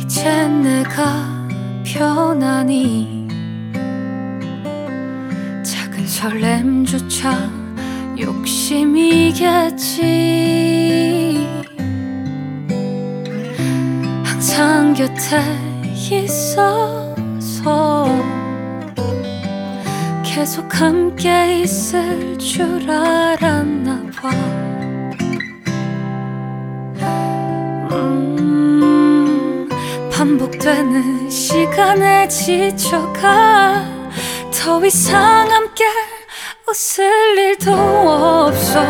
이젠 내가 편하니 작은 설렘조차 욕심이겠지. 항상 곁에 있어서 계속 함께 있을 줄 알았나 봐. 반복되는 시간에 지쳐가 더 이상 함께 웃을 일도 없어.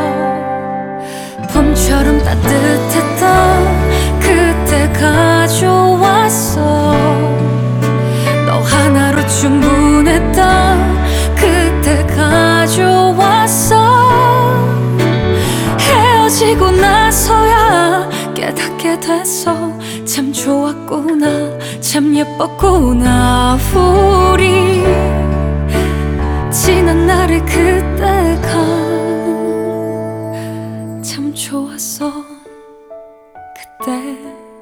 봄처럼 따뜻했던 그때가 좋았어. 너 하나로 충분했던 그때가 좋았어. 헤어지고 나서야 깨닫게 됐어. 참 좋았구나, 참 예뻤구나. 우리 지난 날의 그때가 참 좋았어. 그때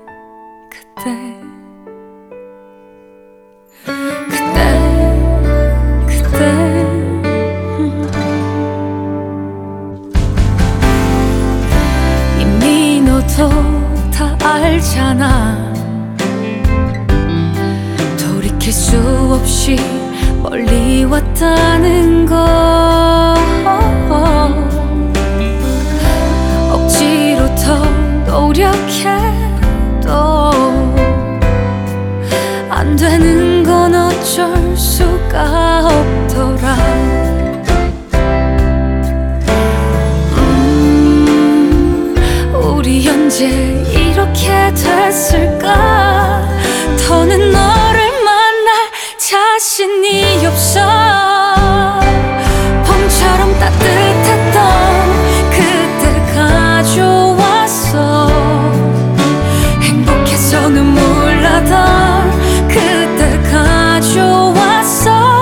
이미 너도 다 알잖아. 돌이킬 수 없이 멀리 왔다는 거. 억지로 더 노력해도 안 되는 건 어쩔 수가 없더라. 우리 언제 이렇게 됐을까? 더는 너를 만날 자신이 없어. 봄처럼 따뜻했던 그때가 좋았어. 행복해서 눈물 나던 그때가 좋았어.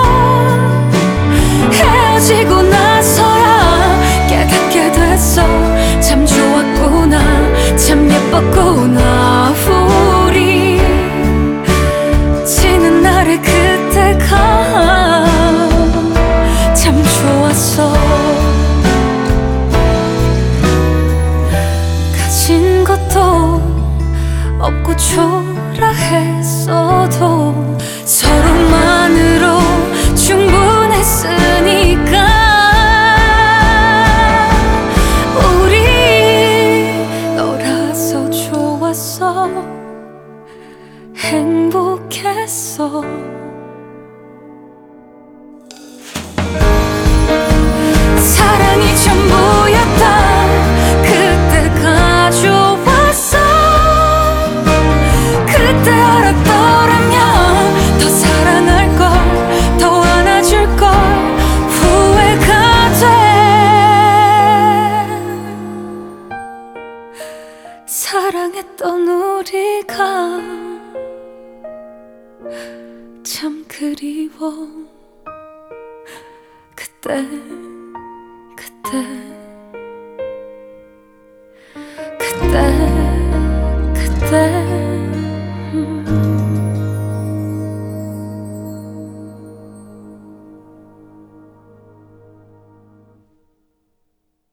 헤어지고 나서야 깨닫게 됐어. 참 좋았구나, 참 예뻤구나. 우리 지는 날의 그때가 참 좋았어. 가진 것도 없고 초라했어도 서로만으로 충분했으니까. 우리 너라서 좋았어. 행복했어. 사랑이 전부였던 그때가 좋았어. 그때 알았더라면 더 사랑할걸, 더 안아줄걸. 후회가 돼. 사랑했던 우리가 참 그리워. 그때 그때